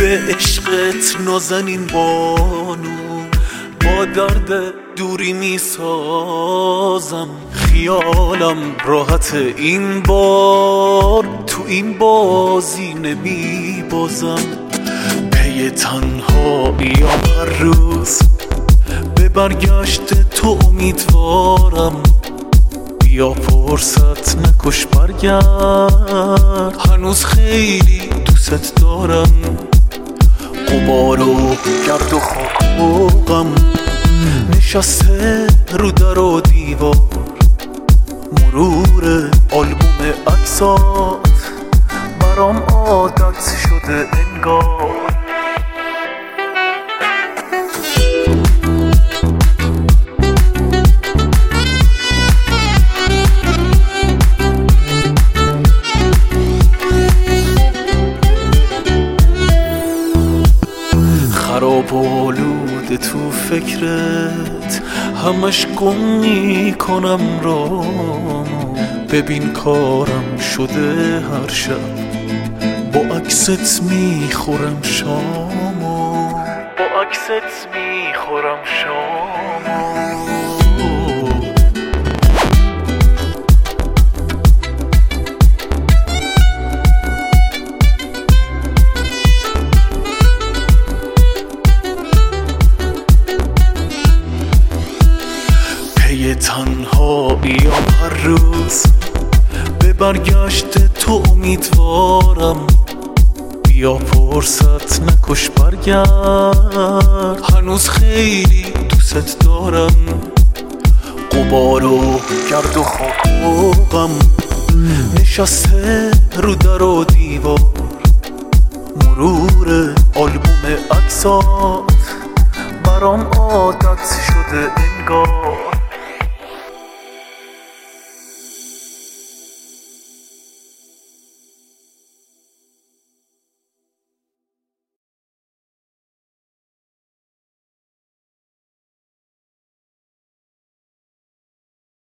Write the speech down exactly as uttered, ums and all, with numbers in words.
به عشقت نازنین بانو، با درد دوری میسازم خیالم راحت این بار، تو این بازی نمی بازم. پی تنهاییام هر روز به برگشت تو امیدوارم، بیا فرصت نکش برگرد، هنوز خیلی دوست دارم. غبار و گرد و خاک و غم نشسته رو در و دیوار، مرور آلبوم عکسات برام عادت شده انگار. خراب و آلوده تو فکرت، همش گم میکنم رامو. ببین کارم شده هر شب، با عکست میخورم شامو، با عکست میخورم شامو. پی تنهاییام هر روز به برگشت تو امیدوارم، بیا فرصت نکش برگرد، هنوز خیلی دوست دارم. غبار و گرد و خاک و غم نشسته رو در و دیوار، مرور آلبوم عکسات برام عادت شده انگار.